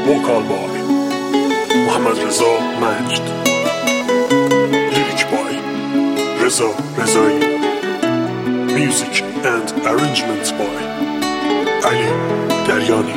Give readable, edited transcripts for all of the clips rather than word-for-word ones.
vocal by Mohammad Reza Majd, lyric by Reza Rezai, music and arrangements by Ali Daryani.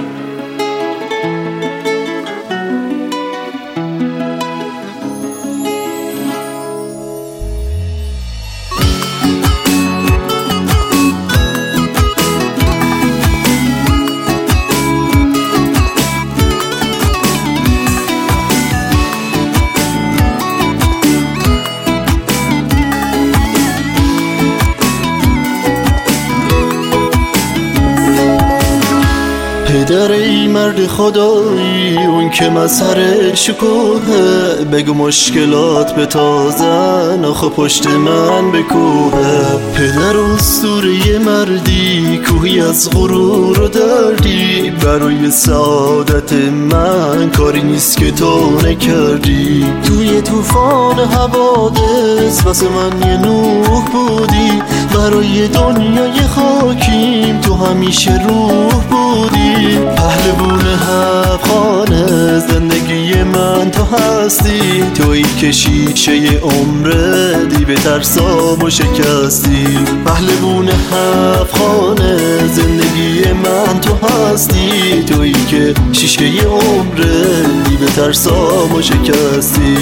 پدر ای مرد خدایی، اون که مظهر شکوهه، بگو مشکلات به تازن آخه پشت من به کوهه. پدر اسطوره مردی، کوهی از غرور و دردی، برای سعادت من کاری نیست که تو نکردی. توی طوفان حوادث واسه من یه نوح بودی، برای دنیای خاکیم تو همیشه روح بودی. پهلوون هفخانه زندگی من تو هستی، تویی که شیشه عمره دی به ترسام و شکستی. پهلوون هفخانه زندگی من تو هستی، تویی که شیشه عمره دی به ترسام و شکستی.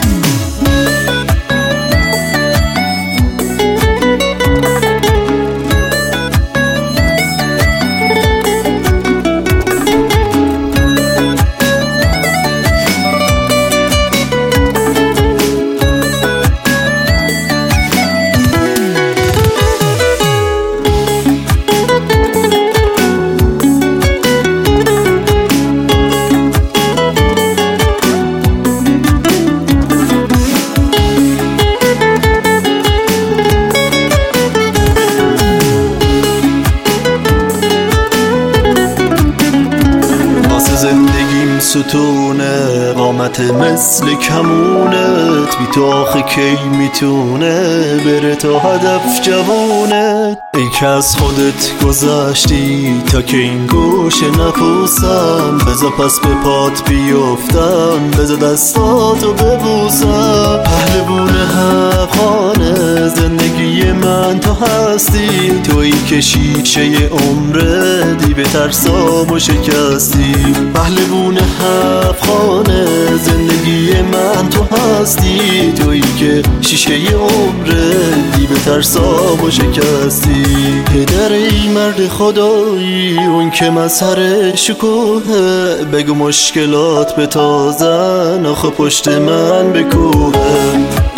زندگیم ستونه قامت مثل کمونت، بی تو آخه کی میتونه بره تا هدف جوونه. ای که از خودت گذشتی تا که این گوشه نپوسم، بذار پس به پات بیفتم، بذار دستاتو ببوسم. پهلوون هفخانه زندگی من تو هستی، تویی که شیشه عمره دی به ترسام و شکستی. پهلوون هفخانه زندگی من تو هستی، تویی که شیشه عمره دی به ترسام و شکستی. پدر ای مرد خدایی، اون که مظهر شکوهه، بگو مشکلات به تازن آخه پشت من به کوهه.